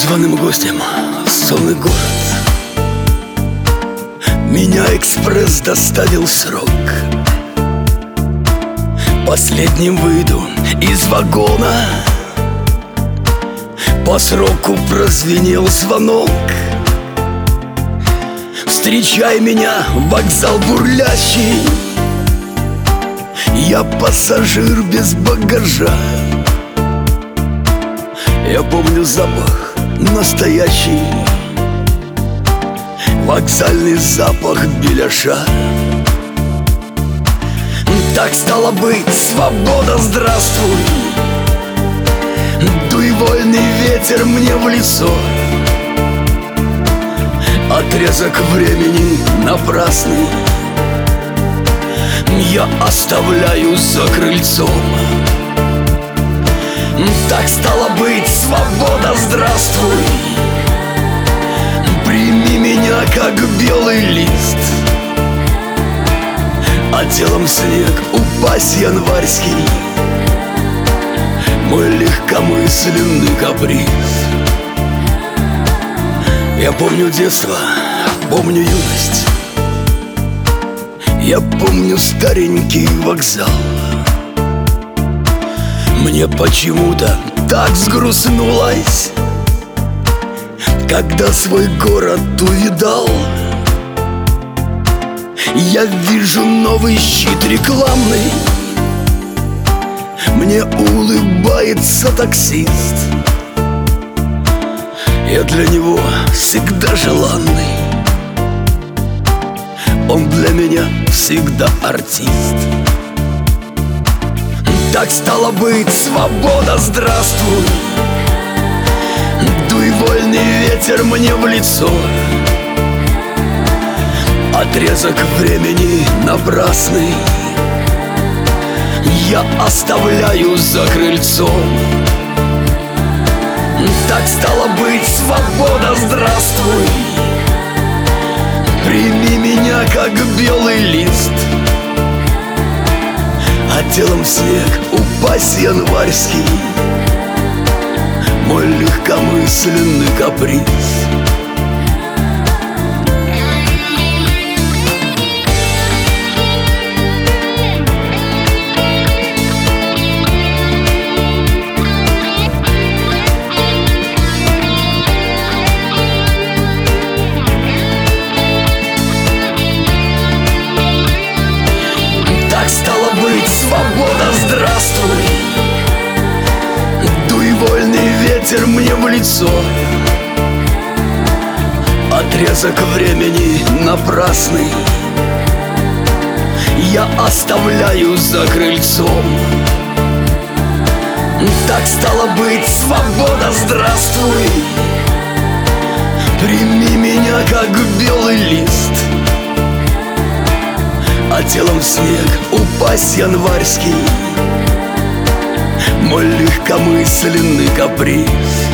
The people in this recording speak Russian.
Незваным гостем в сонный город меня экспресс доставил срок. Последним выйду из вагона, по сроку прозвенел звонок. Встречай меня, вокзал бурлящий, я пассажир без багажа. Я помню запах настоящий, вокзальный запах беляша. Так стало быть, свобода, здравствуй, дуй вольный ветер мне в лицо. Отрезок времени напрасный я оставляю за крыльцом. Так стало быть, свобода, здравствуй, прими меня, как белый лист, а телом снег упасть январский, мой легкомысленный каприз. Я помню детство, помню юность, я помню старенький вокзал. Мне почему-то так взгрустнулось, когда свой город увидал. Я вижу новый щит рекламный, мне улыбается таксист. Я для него всегда желанный, он для меня всегда артист. Так стало быть, свобода, здравствуй, дуй вольный ветер мне в лицо. Отрезок времени напрасный я оставляю за крыльцом. Так стало быть, свобода, здравствуй, прими меня, как белый лист, а телом снег упасть январский, мой легкомысленный каприз. Так стало быть, свобода, здравствуй, дуй вольный ветер мне в лицо. Отрезок времени напрасный я оставляю за крыльцом. Так стало быть, свобода, здравствуй, прими меня, как белый лист, а телом снег упасть январский, мой легкомысленный каприз.